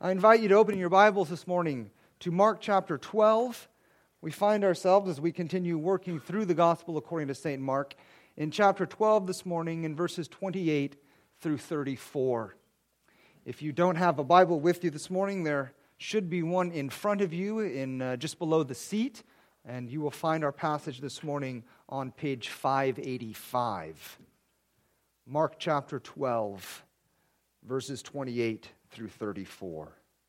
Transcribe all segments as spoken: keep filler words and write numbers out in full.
I invite you to open your Bibles this morning to Mark chapter twelve. We find ourselves, as we continue working through the Gospel according to Saint Mark, in chapter twelve this morning in verses twenty-eight through thirty-four. If you don't have a Bible with you this morning, there should be one in front of you, in uh, just below the seat, and you will find our passage this morning on page five eighty-five. Mark chapter twelve, verses twenty-eight through thirty-four.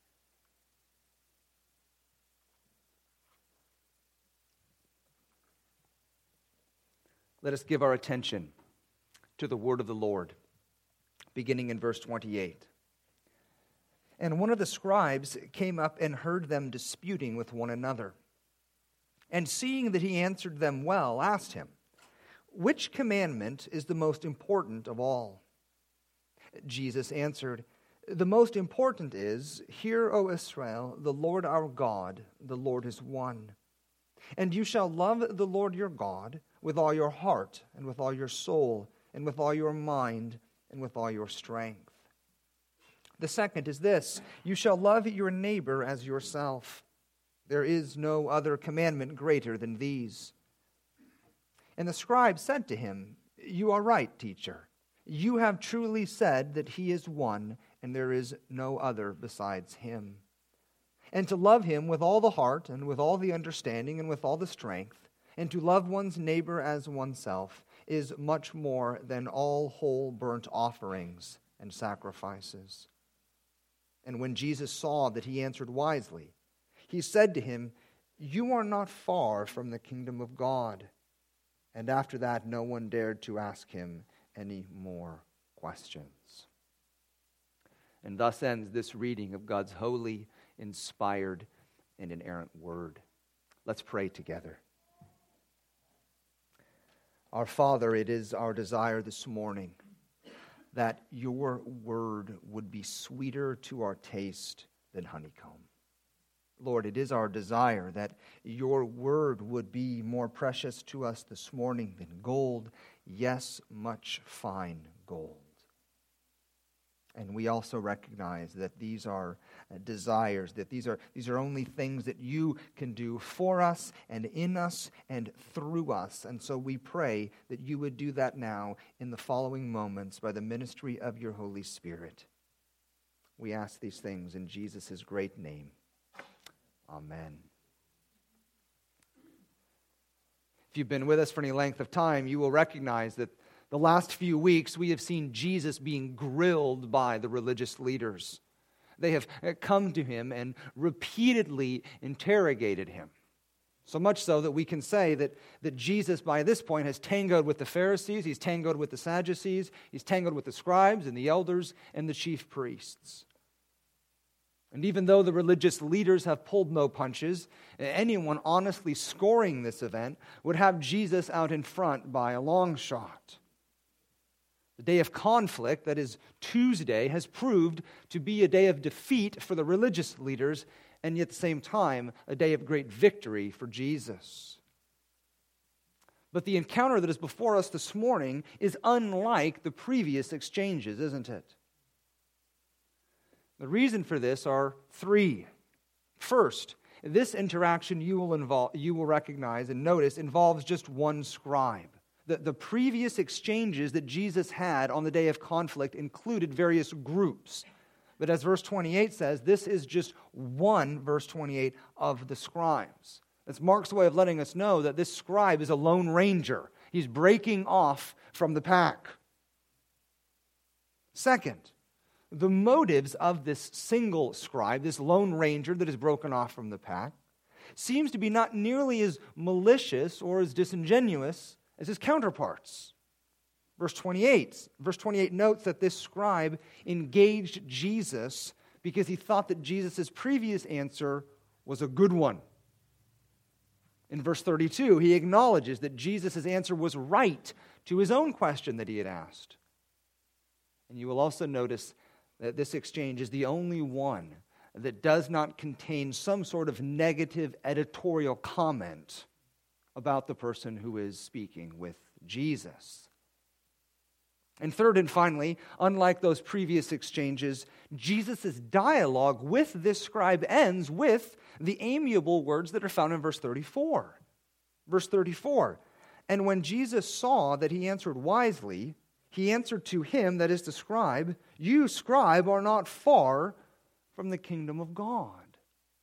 Let us give our attention to the word of the Lord, beginning in verse twenty-eight. And one of the scribes came up and heard them disputing with one another. And seeing that he answered them well, asked him, "Which commandment is the most important of all?" Jesus answered, "The most important is, Hear, O Israel, the Lord our God, the Lord is one. And you shall love the Lord your God with all your heart, and with all your soul, and with all your mind, and with all your strength. The second is this, you shall love your neighbor as yourself. There is no other commandment greater than these." And the scribe said to him, "You are right, teacher. You have truly said that he is one, and there is no other besides him. And to love him with all the heart, and with all the understanding, and with all the strength, and to love one's neighbor as oneself, is much more than all whole burnt offerings and sacrifices." And when Jesus saw that he answered wisely, he said to him, "You are not far from the kingdom of God." And after that, no one dared to ask him any more questions. And thus ends this reading of God's holy, inspired, and inerrant word. Let's pray together. Our Father, it is our desire this morning that your word would be sweeter to our taste than honeycomb. Lord, it is our desire that your word would be more precious to us this morning than gold, yes, much fine gold. And we also recognize that these are desires, that these are, these are only things that you can do for us and in us and through us. And so we pray that you would do that now in the following moments by the ministry of your Holy Spirit. We ask these things in Jesus' great name. Amen. If you've been with us for any length of time, you will recognize that the last few weeks, we have seen Jesus being grilled by the religious leaders. They have come to him and repeatedly interrogated him. So much so that we can say that, that Jesus, by this point, has tangoed with the Pharisees, he's tangoed with the Sadducees, he's tangoed with the scribes and the elders and the chief priests. And even though the religious leaders have pulled no punches, anyone honestly scoring this event would have Jesus out in front by a long shot. The day of conflict, that is Tuesday, has proved to be a day of defeat for the religious leaders, and yet at the same time, a day of great victory for Jesus. But the encounter that is before us this morning is unlike the previous exchanges, isn't it? The reason for this are three. First, this interaction you will involve, you will recognize and notice involves just one scribe. The, the previous exchanges that Jesus had on the day of conflict included various groups. But as verse twenty-eight says, this is just one, verse twenty-eight, of the scribes. That's Mark's way of letting us know that this scribe is a lone ranger. He's breaking off from the pack. Second, the motives of this single scribe, this lone ranger that is broken off from the pack, seems to be not nearly as malicious or as disingenuous as his counterparts. Verse twenty-eight. Verse twenty-eight notes that this scribe engaged Jesus because he thought that Jesus' previous answer was a good one. In verse thirty-two, he acknowledges that Jesus' answer was right to his own question that he had asked. And you will also notice that this exchange is the only one that does not contain some sort of negative editorial comment about the person who is speaking with Jesus. And third and finally, unlike those previous exchanges, Jesus' dialogue with this scribe ends with the amiable words that are found in verse thirty-four. Verse thirty-four, and when Jesus saw that he answered wisely, he answered to him, that is the scribe, you, scribe, are not far from the kingdom of God.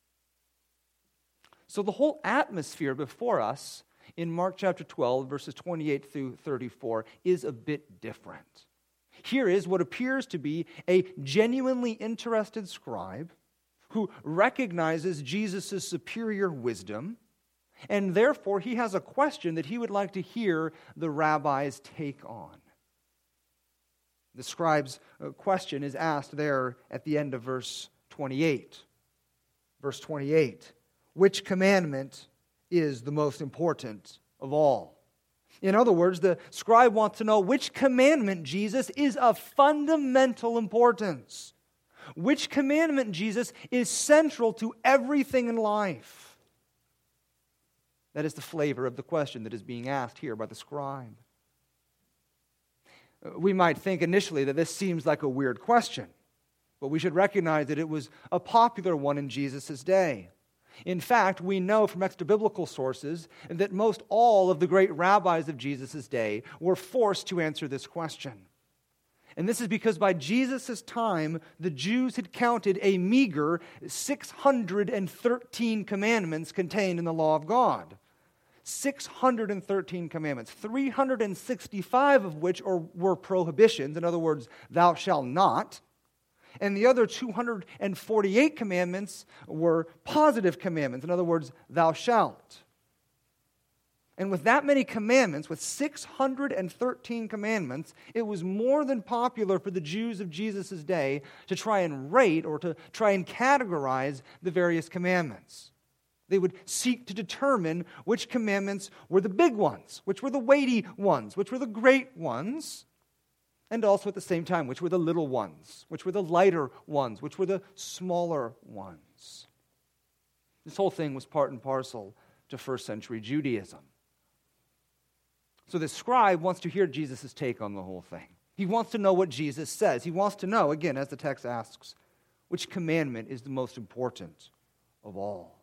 So the whole atmosphere before us in Mark chapter twelve, verses twenty-eight through thirty-four, is a bit different. Here is what appears to be a genuinely interested scribe who recognizes Jesus' superior wisdom, and therefore he has a question that he would like to hear the rabbi's take on. The scribe's question is asked there at the end of verse twenty-eight. Verse twenty-eight, which commandment is the most important of all? In other words, the scribe wants to know which commandment, Jesus, is of fundamental importance. Which commandment, Jesus, is central to everything in life? That is the flavor of the question that is being asked here by the scribe. We might think initially that this seems like a weird question, but we should recognize that it was a popular one in Jesus' day. In fact, we know from extra-biblical sources that most all of the great rabbis of Jesus' day were forced to answer this question. And this is because by Jesus' time, the Jews had counted a meager six hundred thirteen commandments contained in the law of God. six hundred thirteen commandments, three hundred sixty-five of which are, were prohibitions, in other words, thou shalt not. And the other two hundred forty-eight commandments were positive commandments. In other words, thou shalt. And with that many commandments, with six hundred thirteen commandments, it was more than popular for the Jews of Jesus' day to try and rate or to try and categorize the various commandments. They would seek to determine which commandments were the big ones, which were the weighty ones, which were the great ones, and also at the same time, which were the little ones, which were the lighter ones, which were the smaller ones. This whole thing was part and parcel to first century Judaism. So the scribe wants to hear Jesus' take on the whole thing. He wants to know what Jesus says. He wants to know, again, as the text asks, which commandment is the most important of all.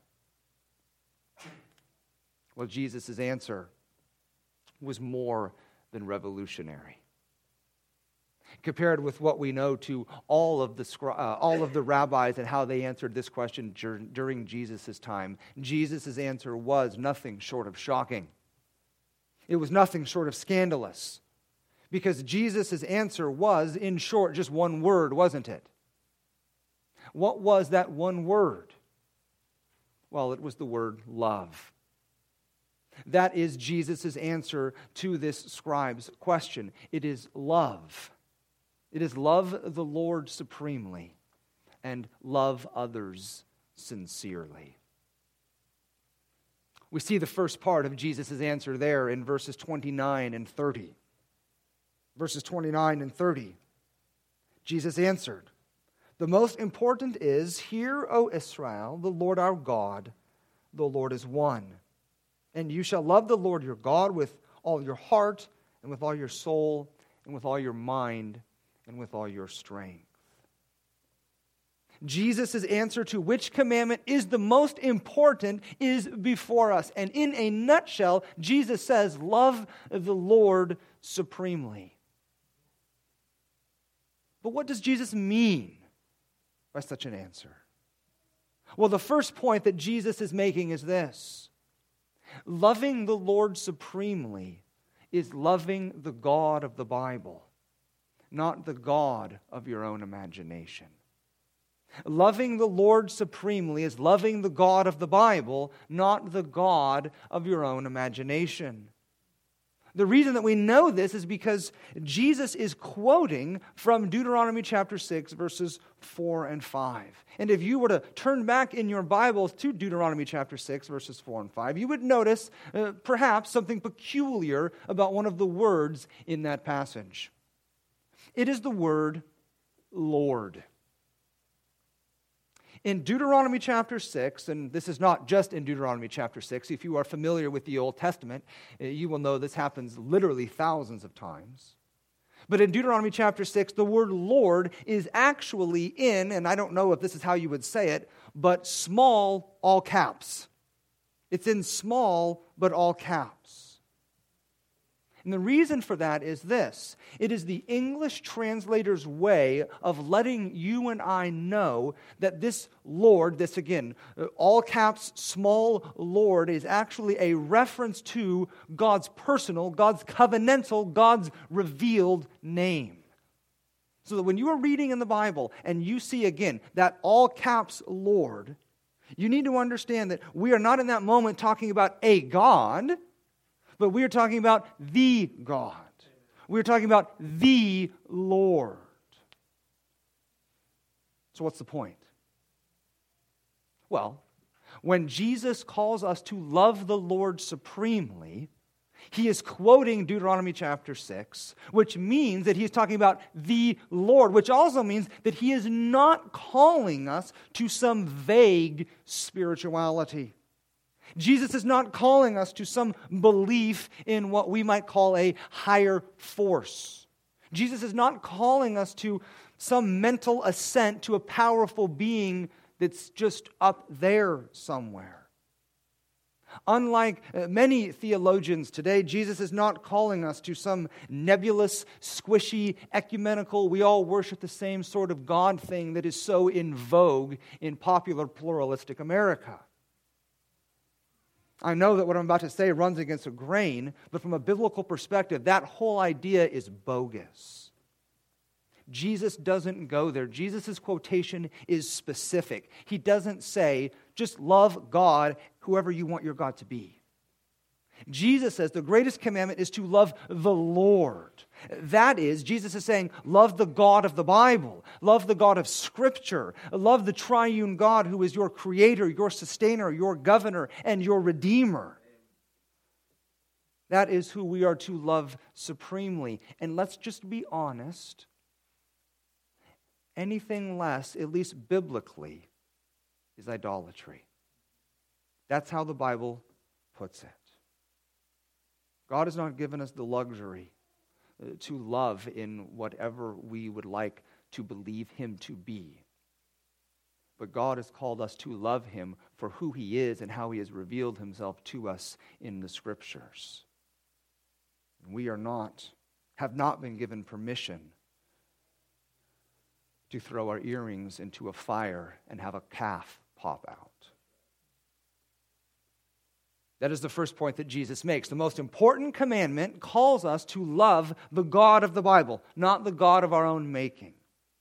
Well, Jesus' answer was more than revolutionary. Compared with what we know to all of the uh, all of the rabbis and how they answered this question dur- during Jesus' time, Jesus' answer was nothing short of shocking. It was nothing short of scandalous. Because Jesus' answer was, in short, just one word, wasn't it? What was that one word? Well, it was the word love. That is Jesus' answer to this scribe's question. It is love. It is love the Lord supremely and love others sincerely. We see the first part of Jesus' answer there in verses twenty-nine and thirty. Verses twenty-nine and thirty. Jesus answered, the most important is, hear, O Israel, the Lord our God, the Lord is one. And you shall love the Lord your God with all your heart and with all your soul and with all your mind and with all your strength. Jesus' answer to which commandment is the most important is before us. And in a nutshell, Jesus says, love the Lord supremely. But what does Jesus mean by such an answer? Well, the first point that Jesus is making is this. Loving the Lord supremely is loving the God of the Bible, not the God of your own imagination. Loving the Lord supremely is loving the God of the Bible, not the God of your own imagination. The reason that we know this is because Jesus is quoting from Deuteronomy chapter six, verses four and five. And if you were to turn back in your Bibles to Deuteronomy chapter six, verses four and five, you would notice uh, perhaps something peculiar about one of the words in that passage. It is the word Lord. In Deuteronomy chapter six, and this is not just in Deuteronomy chapter six, if you are familiar with the Old Testament, you will know this happens literally thousands of times. But in Deuteronomy chapter six, the word Lord is actually in, and I don't know if this is how you would say it, but small, all caps. It's in small, but all caps. And the reason for that is this. It is the English translator's way of letting you and I know that this Lord, this again, all caps, small Lord, is actually a reference to God's personal, God's covenantal, God's revealed name. So that when you are reading in the Bible and you see again that all caps Lord, you need to understand that we are not in that moment talking about a God, but we are talking about the God. We are talking about the Lord. So what's the point? Well, when Jesus calls us to love the Lord supremely, he is quoting Deuteronomy chapter six, which means that he is talking about the Lord, which also means that he is not calling us to some vague spirituality. Jesus is not calling us to some belief in what we might call a higher force. Jesus is not calling us to some mental assent to a powerful being that's just up there somewhere. Unlike many theologians today, Jesus is not calling us to some nebulous, squishy, ecumenical, we all worship the same sort of God thing that is so in vogue in popular pluralistic America. I know that what I'm about to say runs against a grain, but from a biblical perspective, that whole idea is bogus. Jesus doesn't go there. Jesus' quotation is specific. He doesn't say, just love God, whoever you want your God to be. Jesus says the greatest commandment is to love the Lord. That is, Jesus is saying, love the God of the Bible, love the God of Scripture, love the triune God who is your creator, your sustainer, your governor, and your redeemer. That is who we are to love supremely. And let's just be honest, anything less, at least biblically, is idolatry. That's how the Bible puts it. God has not given us the luxury to love in whatever we would like to believe Him to be. But God has called us to love Him for who He is and how He has revealed Himself to us in the Scriptures. We are not, have not been given permission to throw our earrings into a fire and have a calf pop out. That is the first point that Jesus makes. The most important commandment calls us to love the God of the Bible, not the God of our own making.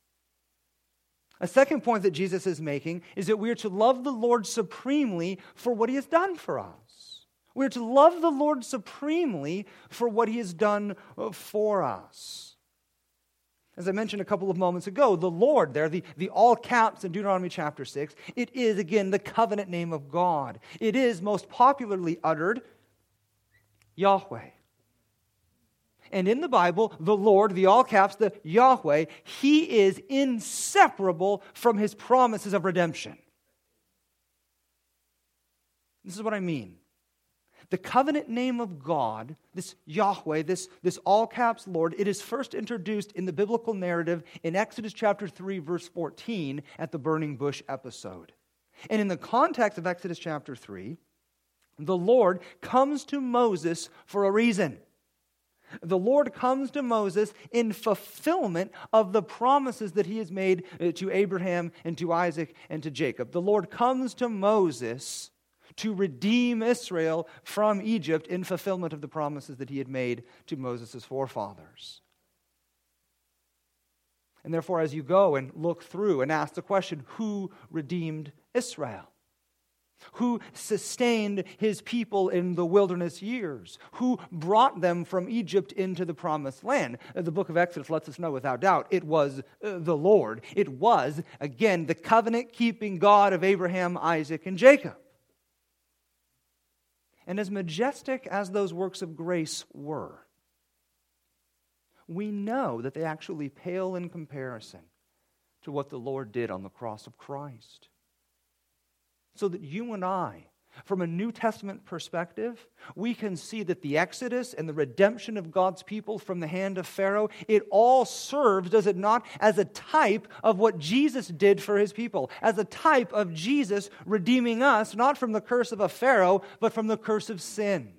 A second point that Jesus is making is that we are to love the Lord supremely for what He has done for us. We are to love the Lord supremely for what He has done for us. As I mentioned a couple of moments ago, the Lord there, the, the all caps in Deuteronomy chapter six, it is, again, the covenant name of God. It is most popularly uttered Yahweh. And in the Bible, the Lord, the all caps, the Yahweh, He is inseparable from His promises of redemption. This is what I mean. The covenant name of God, this Yahweh, this, this all caps Lord, it is first introduced in the biblical narrative in Exodus chapter three, verse fourteen, at the burning bush episode. And in the context of Exodus chapter three, the Lord comes to Moses for a reason. The Lord comes to Moses in fulfillment of the promises that He has made to Abraham and to Isaac and to Jacob. The Lord comes to Moses to redeem Israel from Egypt in fulfillment of the promises that He had made to Moses' forefathers. And therefore, as you go and look through and ask the question, who redeemed Israel? Who sustained His people in the wilderness years? Who brought them from Egypt into the promised land? The book of Exodus lets us know without doubt it was the Lord. It was, again, the covenant-keeping God of Abraham, Isaac, and Jacob. And as majestic as those works of grace were, we know that they actually pale in comparison to what the Lord did on the cross of Christ. So that you and I From a New Testament perspective, we can see that the Exodus and the redemption of God's people from the hand of Pharaoh, it all serves, does it not, as a type of what Jesus did for his people, as a type of Jesus redeeming us, not from the curse of a Pharaoh, but from the curse of sin.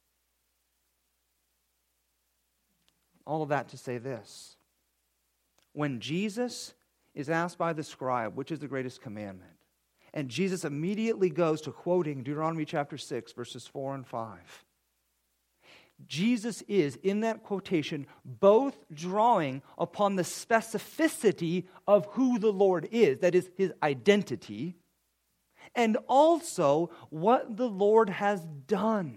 All of that to say this. When Jesus is asked by the scribe, which is the greatest commandment, and Jesus immediately goes to quoting Deuteronomy chapter six, verses four and five. Jesus is, in that quotation, both drawing upon the specificity of who the Lord is, that is, his identity, and also what the Lord has done.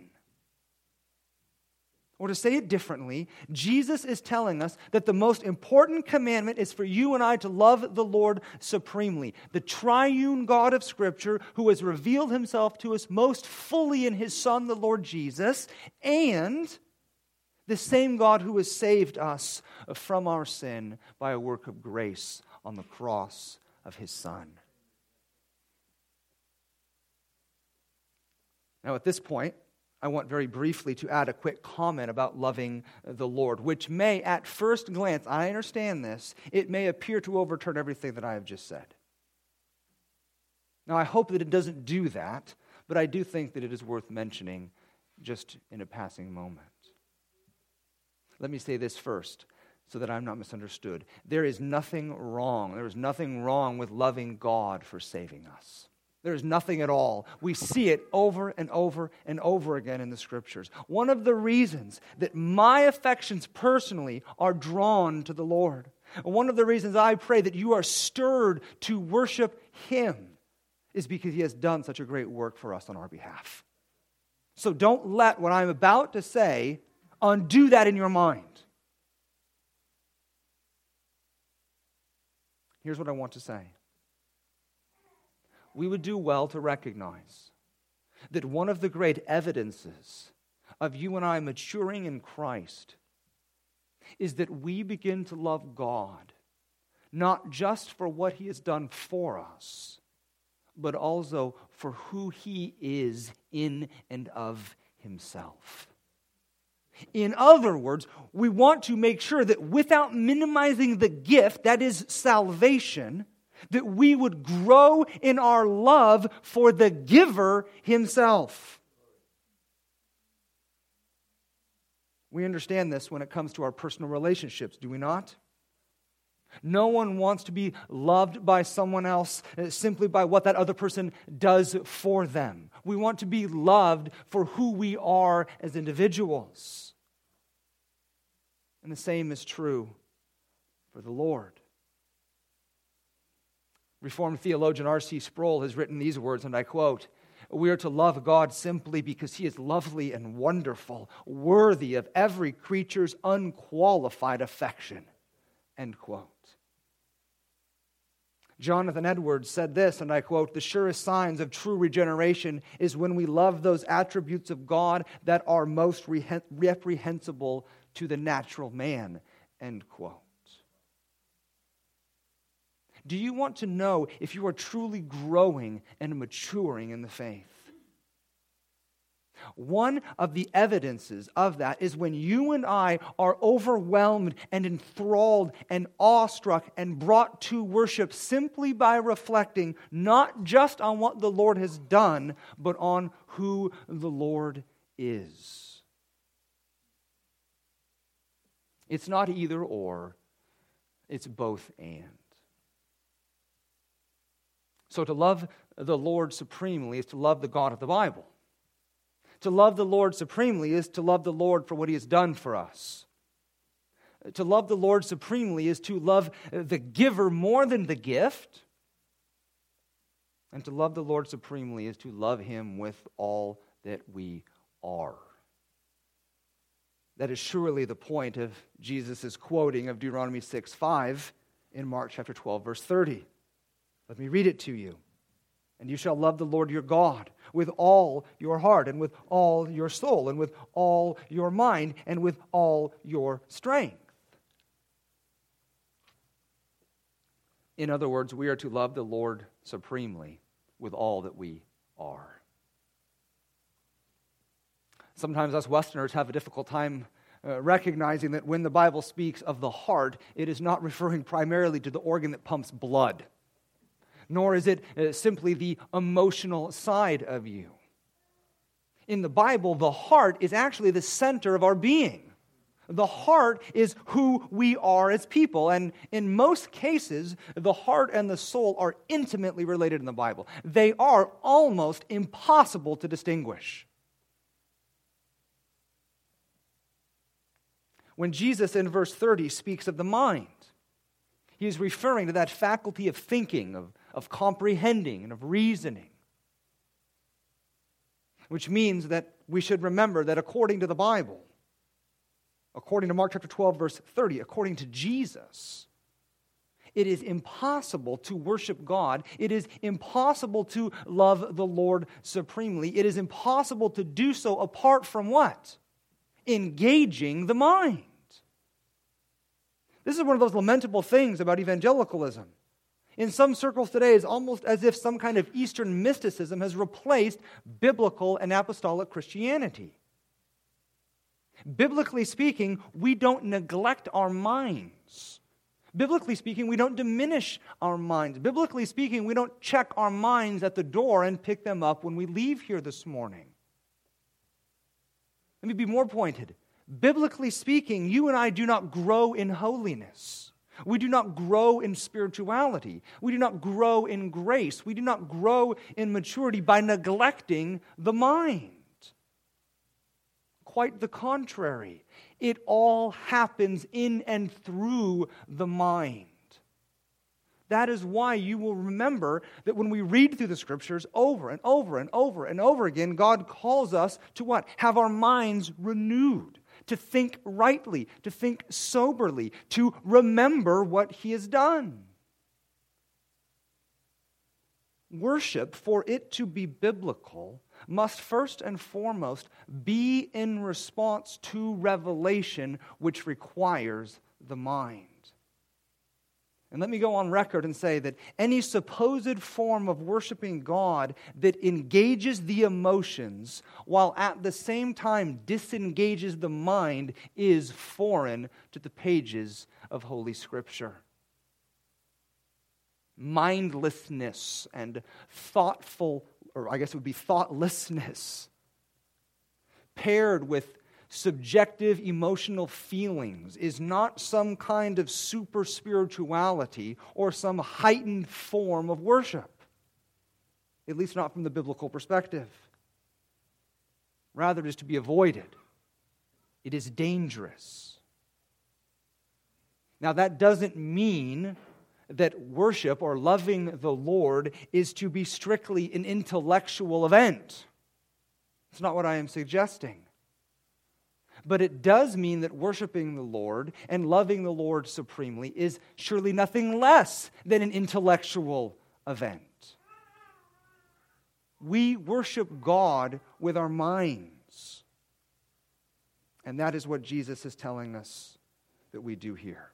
Or to say it differently, Jesus is telling us that the most important commandment is for you and I to love the Lord supremely. The triune God of Scripture who has revealed himself to us most fully in his Son, the Lord Jesus, and the same God who has saved us from our sin by a work of grace on the cross of his Son. Now at this point, I want very briefly to add a quick comment about loving the Lord, which may, at first glance, I understand this, it may appear to overturn everything that I have just said. Now, I hope that it doesn't do that, but I do think that it is worth mentioning just in a passing moment. Let me say this first, so that I'm not misunderstood. There is nothing wrong, there is nothing wrong with loving God for saving us. There is nothing at all. We see it over and over and over again in the Scriptures. One of the reasons that my affections personally are drawn to the Lord, one of the reasons I pray that you are stirred to worship him, is because he has done such a great work for us on our behalf. So don't let what I'm about to say undo that in your mind. Here's what I want to say. We would do well to recognize that one of the great evidences of you and I maturing in Christ is that we begin to love God, not just for what he has done for us, but also for who he is in and of himself. In other words, we want to make sure that without minimizing the gift, that is salvation, that we would grow in our love for the giver himself. We understand this when it comes to our personal relationships, do we not? No one wants to be loved by someone else simply by what that other person does for them. We want to be loved for who we are as individuals. And the same is true for the Lord. Reformed theologian R C Sproul has written these words, and I quote, "We are to love God simply because he is lovely and wonderful, worthy of every creature's unqualified affection." End quote. Jonathan Edwards said this, and I quote, "The surest signs of true regeneration is when we love those attributes of God that are most rehen- reprehensible to the natural man." End quote. Do you want to know if you are truly growing and maturing in the faith? One of the evidences of that is when you and I are overwhelmed and enthralled and awestruck and brought to worship simply by reflecting not just on what the Lord has done, but on who the Lord is. It's not either or, it's both and. So to love the Lord supremely is to love the God of the Bible. To love the Lord supremely is to love the Lord for what he has done for us. To love the Lord supremely is to love the giver more than the gift. And to love the Lord supremely is to love him with all that we are. That is surely the point of Jesus' quoting of Deuteronomy six five in Mark chapter twelve, verse thirty. Let me read it to you. "And you shall love the Lord your God with all your heart and with all your soul and with all your mind and with all your strength." In other words, we are to love the Lord supremely with all that we are. Sometimes us Westerners have a difficult time uh, recognizing that when the Bible speaks of the heart, it is not referring primarily to the organ that pumps blood, nor is it uh, simply the emotional side of you. In the Bible, the heart is actually the center of our being. The heart is who we are as people, and in most cases, the heart and the soul are intimately related in the Bible. They are almost impossible to distinguish. When Jesus in verse thirty speaks of the mind, he is referring to that faculty of thinking, of, of comprehending, and of reasoning. Which means that we should remember that according to the Bible, according to Mark chapter twelve, verse thirty, according to Jesus, it is impossible to worship God. It is impossible to love the Lord supremely. It is impossible to do so apart from what? Engaging the mind. This is one of those lamentable things about evangelicalism. In some circles today, it's almost as if some kind of Eastern mysticism has replaced biblical and apostolic Christianity. Biblically speaking, we don't neglect our minds. Biblically speaking, we don't diminish our minds. Biblically speaking, we don't check our minds at the door and pick them up when we leave here this morning. Let me be more pointed. Biblically speaking, you and I do not grow in holiness. We do not grow in spirituality. We do not grow in grace. We do not grow in maturity by neglecting the mind. Quite the contrary. It all happens in and through the mind. That is why you will remember that when we read through the Scriptures over and over and over and over again, God calls us to what? Have our minds renewed, to think rightly, to think soberly, to remember what He has done. Worship, for it to be biblical, must first and foremost be in response to revelation, which requires the mind. And let me go on record and say that any supposed form of worshiping God that engages the emotions while at the same time disengages the mind is foreign to the pages of Holy Scripture. Mindlessness and thoughtful, or I guess it would be thoughtlessness, paired with subjective emotional feelings is not some kind of super spirituality or some heightened form of worship, at least not from the biblical perspective. Rather, it is to be avoided. It is dangerous. Now, that doesn't mean that worship or loving the Lord is to be strictly an intellectual event. It's not what I am suggesting. But it does mean that worshiping the Lord and loving the Lord supremely is surely nothing less than an intellectual event. We worship God with our minds. And that is what Jesus is telling us that we do here.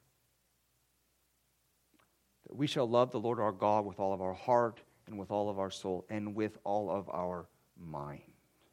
That we shall love the Lord our God with all of our heart and with all of our soul and with all of our mind.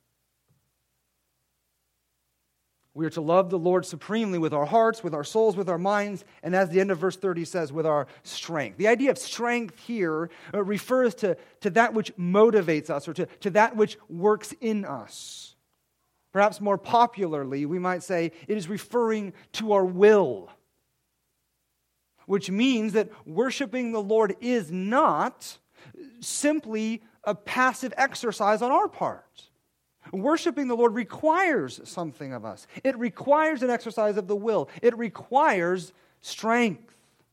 We are to love the Lord supremely with our hearts, with our souls, with our minds, and as the end of verse thirty says, with our strength. The idea of strength here uh, refers to, to that which motivates us or to, to that which works in us. Perhaps more popularly, we might say it is referring to our will, which means that worshiping the Lord is not simply a passive exercise on our part. Worshiping the Lord requires something of us. It requires an exercise of the will. It requires strength.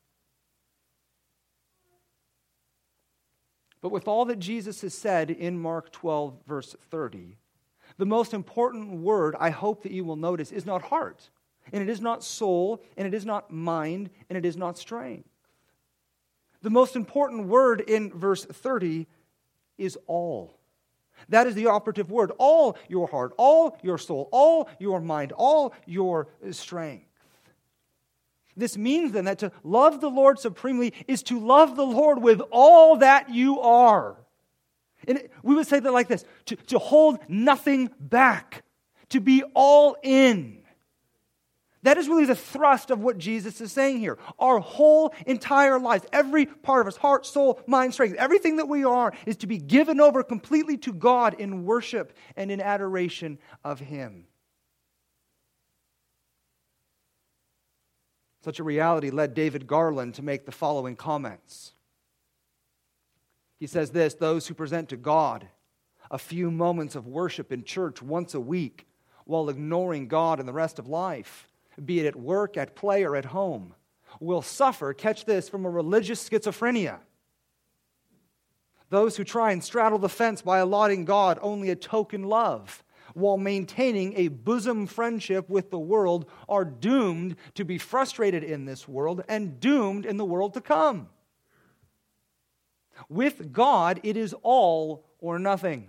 But with all that Jesus has said in Mark twelve, verse thirty, the most important word I hope that you will notice is not heart, and it is not soul, and it is not mind, and it is not strength. The most important word in verse thirty is all. That is the operative word. All your heart, all your soul, all your mind, all your strength. This means then that to love the Lord supremely is to love the Lord with all that you are. And we would say that like this, to, to hold nothing back, to be all in. That is really the thrust of what Jesus is saying here. Our whole entire lives, every part of us, heart, soul, mind, strength, everything that we are is to be given over completely to God in worship and in adoration of Him. Such a reality led David Garland to make the following comments. He says this: those who present to God a few moments of worship in church once a week while ignoring God and the rest of life, be it at work, at play, or at home, will suffer, catch this, from a religious schizophrenia. Those who try and straddle the fence by allotting God only a token love while maintaining a bosom friendship with the world are doomed to be frustrated in this world and doomed in the world to come. With God, it is all or nothing.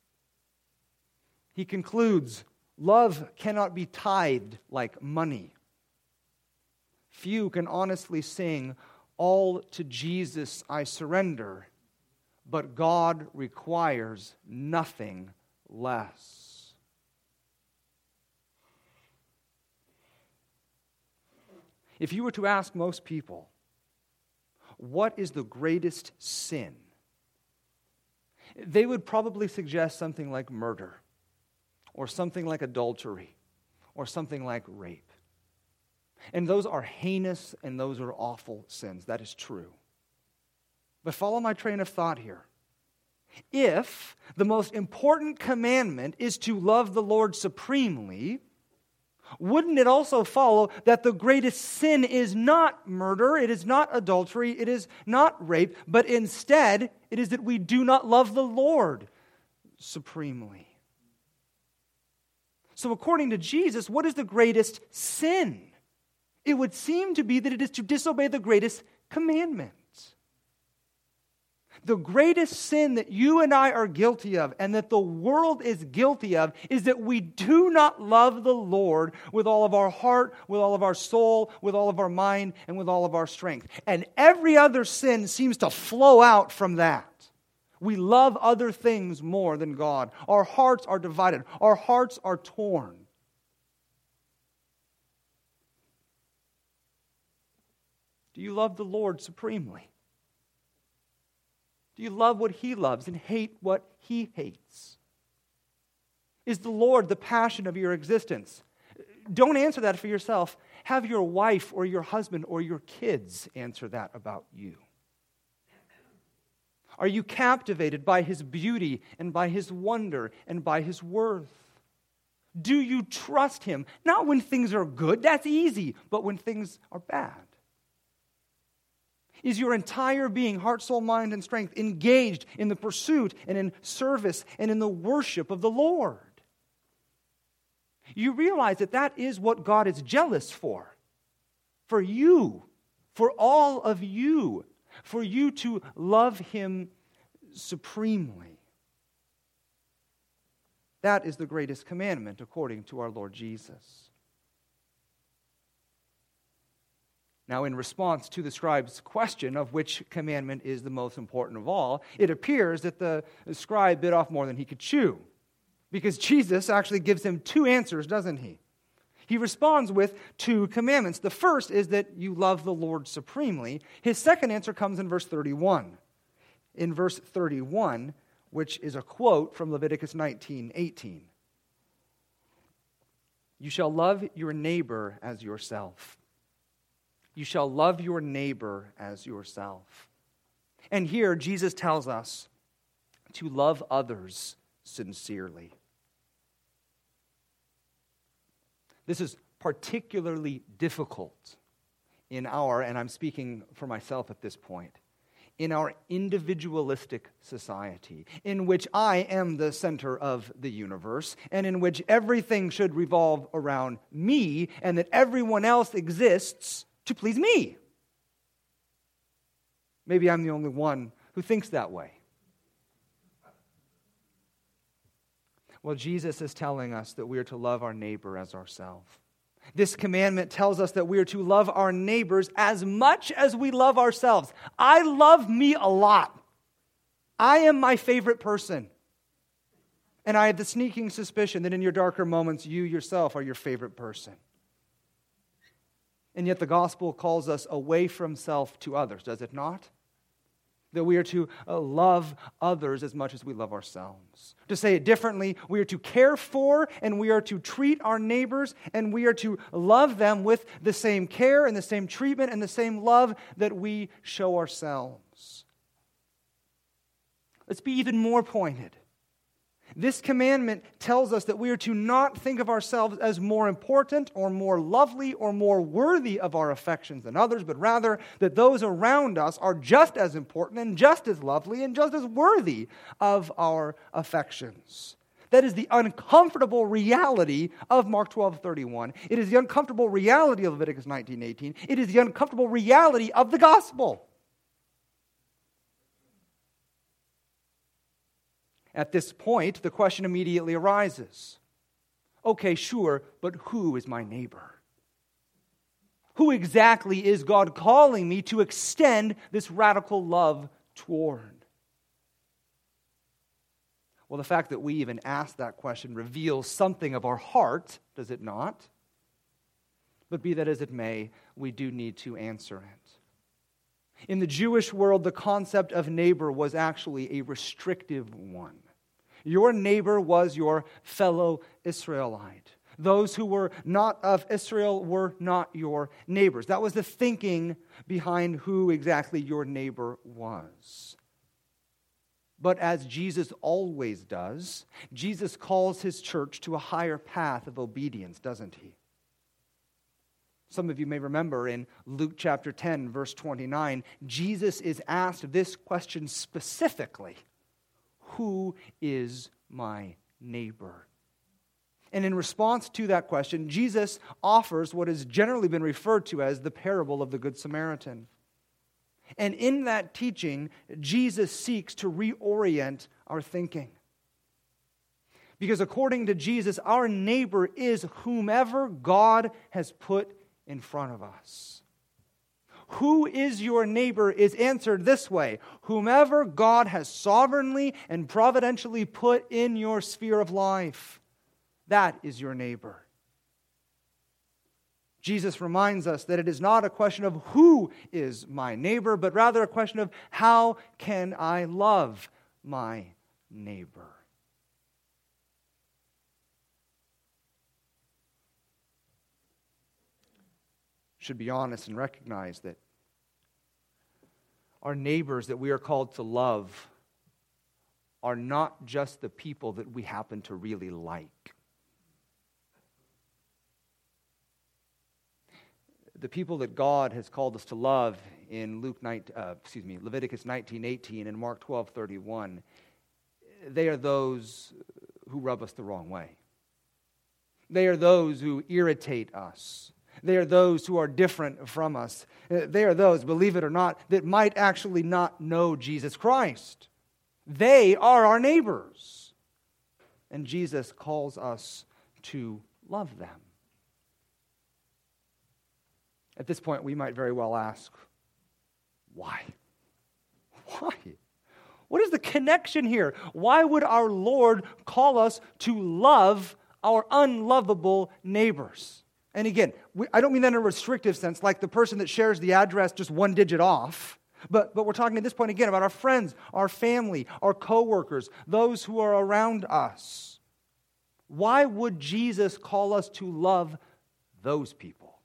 He concludes, love cannot be tithed like money. Few can honestly sing, "All to Jesus I surrender," but God requires nothing less. If you were to ask most people, what is the greatest sin? They would probably suggest something like murder, or something like adultery, or something like rape. And those are heinous and those are awful sins. That is true. But follow my train of thought here. If the most important commandment is to love the Lord supremely, wouldn't it also follow that the greatest sin is not murder, it is not adultery, it is not rape, but instead it is that we do not love the Lord supremely? So according to Jesus, what is the greatest sin? It would seem to be that it is to disobey the greatest commandment. The greatest sin that you and I are guilty of and that the world is guilty of is that we do not love the Lord with all of our heart, with all of our soul, with all of our mind, and with all of our strength. And every other sin seems to flow out from that. We love other things more than God. Our hearts are divided. Our hearts are torn. Do you love the Lord supremely? Do you love what He loves and hate what He hates? Is the Lord the passion of your existence? Don't answer that for yourself. Have your wife or your husband or your kids answer that about you. Are you captivated by His beauty and by His wonder and by His worth? Do you trust Him? Not when things are good, that's easy, but when things are bad. Is your entire being, heart, soul, mind, and strength, engaged in the pursuit and in service and in the worship of the Lord? You realize that that is what God is jealous for. For you, for all of you, for you to love Him supremely. That is the greatest commandment according to our Lord Jesus. Now, in response to the scribe's question of which commandment is the most important of all, it appears that the scribe bit off more than he could chew, because Jesus actually gives him two answers, doesn't he? He responds with two commandments. The first is that you love the Lord supremely. His second answer comes in verse thirty-one. In verse thirty-one, which is a quote from Leviticus nineteen eighteen. You shall love your neighbor as yourself. You shall love your neighbor as yourself. And here Jesus tells us to love others sincerely. This is particularly difficult in our, and I'm speaking for myself at this point, in our individualistic society, in which I am the center of the universe, and in which everything should revolve around me, and that everyone else exists to please me. Maybe I'm the only one who thinks that way. Well, Jesus is telling us that we are to love our neighbor as ourselves. This commandment tells us that we are to love our neighbors as much as we love ourselves. I love me a lot. I am my favorite person. And I have the sneaking suspicion that in your darker moments, you yourself are your favorite person. And yet the gospel calls us away from self to others, does it not? That we are to uh, love others as much as we love ourselves. To say it differently, we are to care for and we are to treat our neighbors and we are to love them with the same care and the same treatment and the same love that we show ourselves. Let's be even more pointed. This commandment tells us that we are to not think of ourselves as more important or more lovely or more worthy of our affections than others, but rather that those around us are just as important and just as lovely and just as worthy of our affections. That is the uncomfortable reality of Mark twelve thirty-one. It is the uncomfortable reality of Leviticus nineteen eighteen. It is the uncomfortable reality of the gospel. At this point, the question immediately arises. Okay, sure, but who is my neighbor? Who exactly is God calling me to extend this radical love toward? Well, the fact that we even ask that question reveals something of our heart, does it not? But be that as it may, we do need to answer it. In the Jewish world, the concept of neighbor was actually a restrictive one. Your neighbor was your fellow Israelite. Those who were not of Israel were not your neighbors. That was the thinking behind who exactly your neighbor was. But as Jesus always does, Jesus calls his church to a higher path of obedience, doesn't he? Some of you may remember in Luke chapter ten, verse twenty-nine, Jesus is asked this question specifically. Who is my neighbor? And in response to that question, Jesus offers what has generally been referred to as the parable of the Good Samaritan. And in that teaching, Jesus seeks to reorient our thinking. Because according to Jesus, our neighbor is whomever God has put in front of us. Who is your neighbor is answered this way. Whomever God has sovereignly and providentially put in your sphere of life. That is your neighbor. Jesus reminds us that it is not a question of who is my neighbor, but rather a question of how can I love my neighbor. Should be honest and recognize that our neighbors that we are called to love are not just the people that we happen to really like. The people that God has called us to love in Luke nineteen, uh, excuse me, Leviticus nineteen eighteen and Mark twelve thirty-one, they are those who rub us the wrong way. They are those who irritate us. They are those who are different from us. They are those, believe it or not, that might actually not know Jesus Christ. They are our neighbors. And Jesus calls us to love them. At this point, we might very well ask, why? Why? What is the connection here? Why would our Lord call us to love our unlovable neighbors? And again, we, I don't mean that in a restrictive sense, like the person that shares the address just one digit off. But, but we're talking at this point again about our friends, our family, our coworkers, those who are around us. Why would Jesus call us to love those people?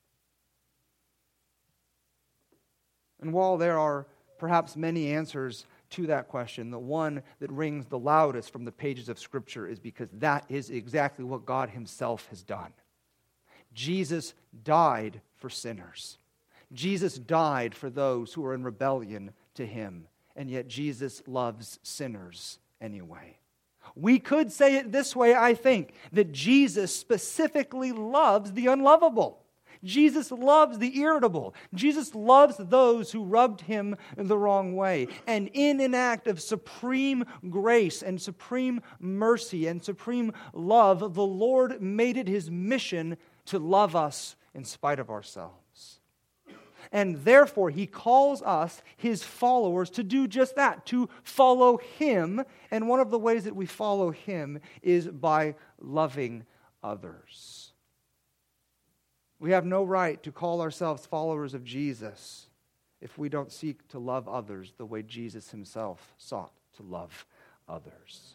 And while there are perhaps many answers to that question, the one that rings the loudest from the pages of Scripture is because that is exactly what God Himself has done. Jesus died for sinners. Jesus died for those who are in rebellion to Him, and yet Jesus loves sinners anyway. We could say it this way, I think, that Jesus specifically loves the unlovable. Jesus loves the irritable. Jesus loves those who rubbed Him the wrong way. And in an act of supreme grace and supreme mercy and supreme love, the Lord made it His mission to love us in spite of ourselves. And therefore, he calls us, his followers, to do just that, to follow him. And one of the ways that we follow him is by loving others. We have no right to call ourselves followers of Jesus if we don't seek to love others the way Jesus himself sought to love others.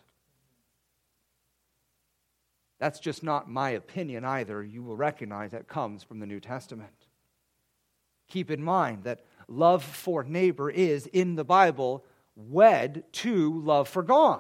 That's just not my opinion either. You will recognize that comes from the New Testament. Keep in mind that love for neighbor is, in the Bible, wed to love for God.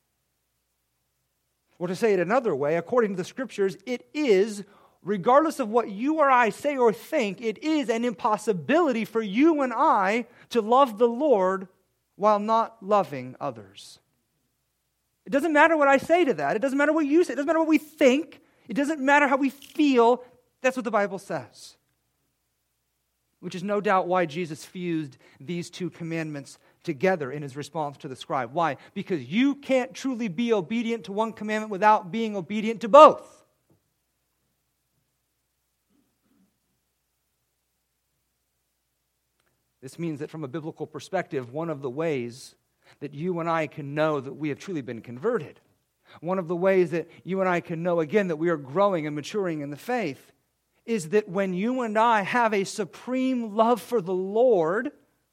Or to say it another way, according to the Scriptures, it is, regardless of what you or I say or think, it is an impossibility for you and I to love the Lord while not loving others. It doesn't matter what I say to that. It doesn't matter what you say. It doesn't matter what we think. It doesn't matter how we feel. That's what the Bible says. Which is no doubt why Jesus fused these two commandments together in his response to the scribe. Why? Because you can't truly be obedient to one commandment without being obedient to both. This means that from a biblical perspective, one of the ways that you and I can know that we have truly been converted, one of the ways that you and I can know again that we are growing and maturing in the faith, is that when you and I have a supreme love for the Lord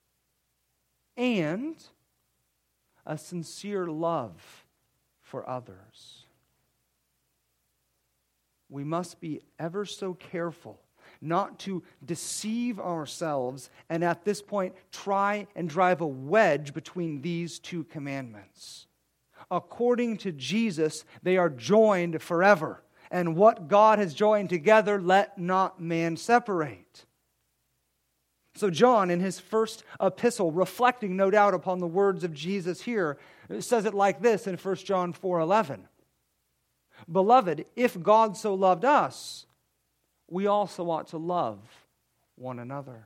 and a sincere love for others. We must be ever so careful not to deceive ourselves and at this point try and drive a wedge between these two commandments. According to Jesus, they are joined forever. And what God has joined together, let not man separate. So John, in his first epistle, reflecting no doubt upon the words of Jesus here, says it like this in First John four eleven. Beloved, if God so loved us, we also ought to love one another.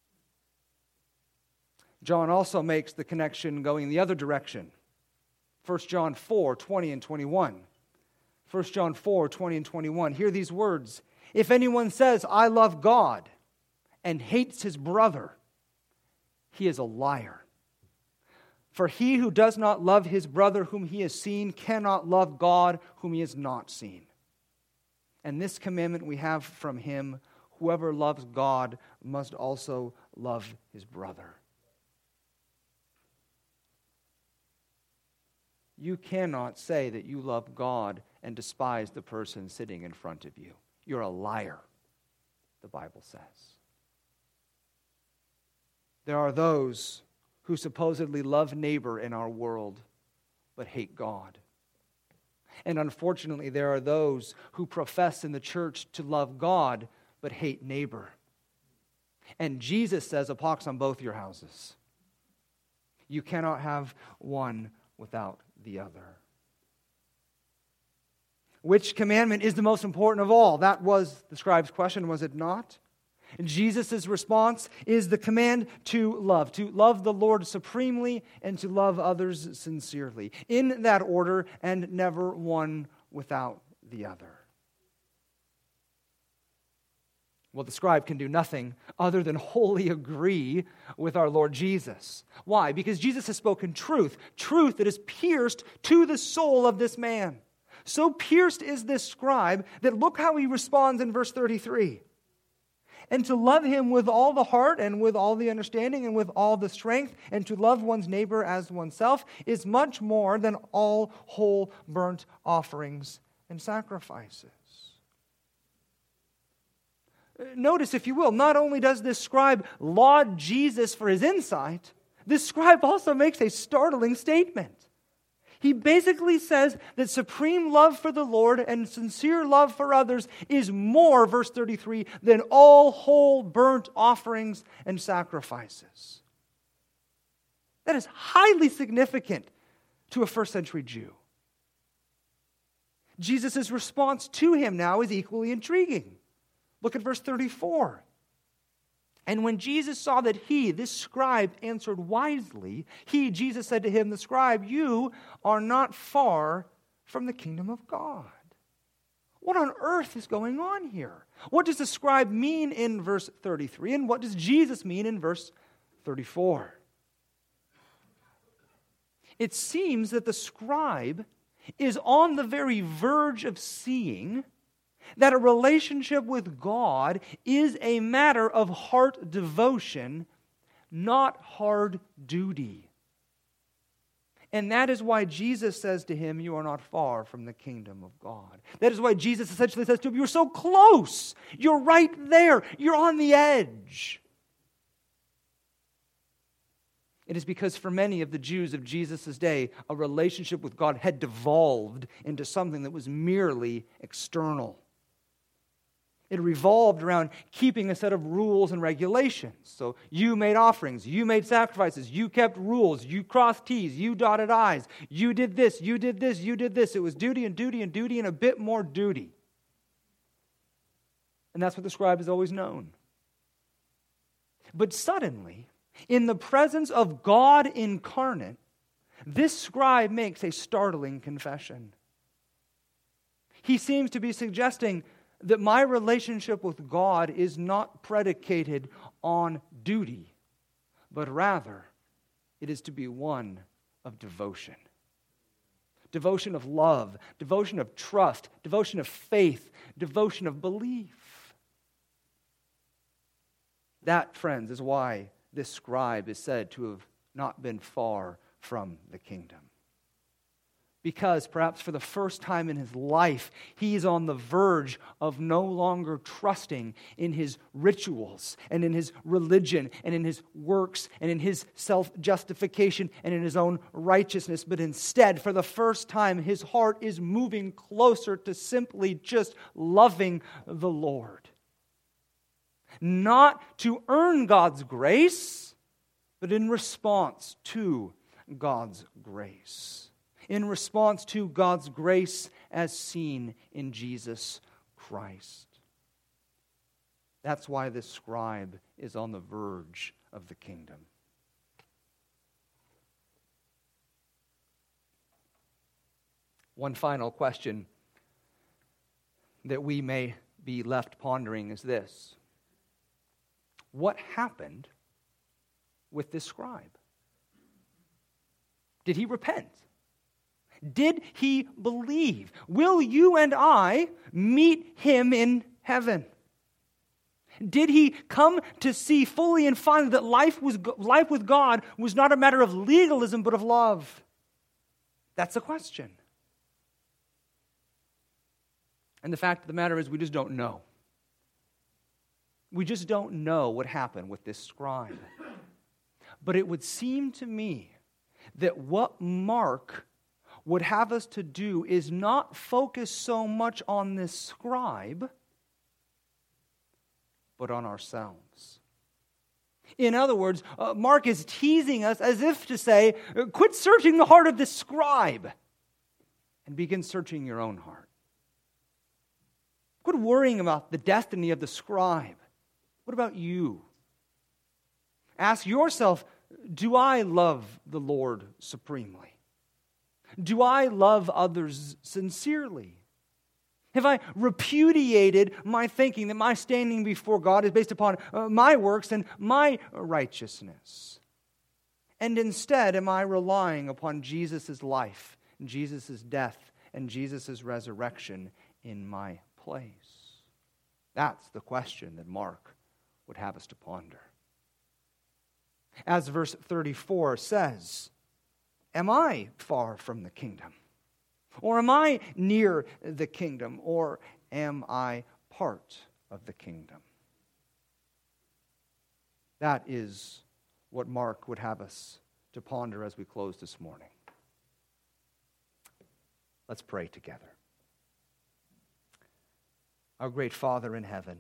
John also makes the connection going the other direction. First John four twenty and twenty-one. First John four twenty and twenty-one. Hear these words. If anyone says, I love God, and hates his brother, he is a liar. For he who does not love his brother whom he has seen cannot love God whom he has not seen. And this commandment we have from him, whoever loves God must also love his brother. You cannot say that you love God and despise the person sitting in front of you. You're a liar, the Bible says. There are those who supposedly love neighbor in our world, but hate God. And unfortunately, there are those who profess in the church to love God, but hate neighbor. And Jesus says, a pox on both your houses. You cannot have one without the other. Which commandment is the most important of all? That was the scribe's question, was it not? And Jesus' response is the command to love, to love the Lord supremely and to love others sincerely, in that order and never one without the other. Well, the scribe can do nothing other than wholly agree with our Lord Jesus. Why? Because Jesus has spoken truth, truth that is pierced to the soul of this man. So pierced is this scribe that look how he responds in verse thirty-three. And to love him with all the heart and with all the understanding and with all the strength and to love one's neighbor as oneself is much more than all whole burnt offerings and sacrifices. Notice, if you will, not only does this scribe laud Jesus for his insight, this scribe also makes a startling statement. He basically says that supreme love for the Lord and sincere love for others is more, verse thirty-three, than all whole burnt offerings and sacrifices. That is highly significant to a first century Jew. Jesus' response to him now is equally intriguing. Look at verse thirty-four. And when Jesus saw that he, this scribe, answered wisely, he, Jesus, said to him, the scribe, you are not far from the kingdom of God. What on earth is going on here? What does the scribe mean in verse thirty-three, and what does Jesus mean in verse thirty-four? It seems that the scribe is on the very verge of seeing that a relationship with God is a matter of heart devotion, not hard duty. And that is why Jesus says to him, you are not far from the kingdom of God. That is why Jesus essentially says to him, you're so close. You're right there. You're on the edge. It is because for many of the Jews of Jesus' day, a relationship with God had devolved into something that was merely external. It revolved around keeping a set of rules and regulations. So you made offerings, you made sacrifices, you kept rules, you crossed T's, you dotted I's, you did this, you did this, you did this. It was duty and duty and duty and a bit more duty. And that's what the scribe has always known. But suddenly, in the presence of God incarnate, this scribe makes a startling confession. He seems to be suggesting that my relationship with God is not predicated on duty, but rather it is to be one of devotion. Devotion of love, devotion of trust, devotion of faith, devotion of belief. That, friends, is why this scribe is said to have not been far from the kingdom. Because perhaps for the first time in his life, he is on the verge of no longer trusting in his rituals and in his religion and in his works and in his self-justification and in his own righteousness. But instead, for the first time, his heart is moving closer to simply just loving the Lord. Not to earn God's grace, but in response to God's grace. In response to God's grace as seen in Jesus Christ. That's why this scribe is on the verge of the kingdom. One final question that we may be left pondering is this. What happened with this scribe? Did he repent? Did he believe? Will you and I meet him in heaven? Did he come to see fully and finally that life was life with God was not a matter of legalism but of love? That's the question. And the fact of the matter is we just don't know. We just don't know what happened with this scribe. But it would seem to me that what Mark would have us to do is not focus so much on this scribe, but on ourselves. In other words, uh, Mark is teasing us as if to say, quit searching the heart of this scribe and begin searching your own heart. Quit worrying about the destiny of the scribe. What about you? Ask yourself, do I love the Lord supremely? Do I love others sincerely? Have I repudiated my thinking that my standing before God is based upon uh, my works and my righteousness? And instead, am I relying upon Jesus' life, Jesus' death, and Jesus' resurrection in my place? That's the question that Mark would have us to ponder. As verse thirty-four says, am I far from the kingdom? Or am I near the kingdom? Or am I part of the kingdom? That is what Mark would have us to ponder as we close this morning. Let's pray together. Our great Father in heaven,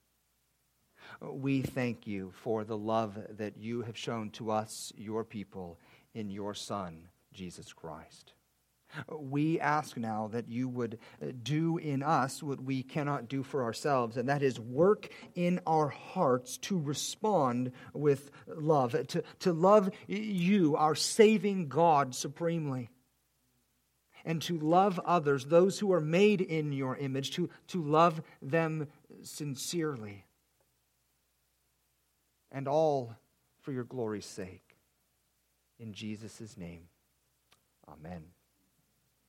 we thank you for the love that you have shown to us, your people, in your Son, Jesus Christ. We ask now that you would do in us what we cannot do for ourselves, and that is work in our hearts to respond with love, to, to love you, our saving God, supremely. and to love others, those who are made in your image, to, to love them sincerely. And all for your glory's sake. In Jesus' name, amen.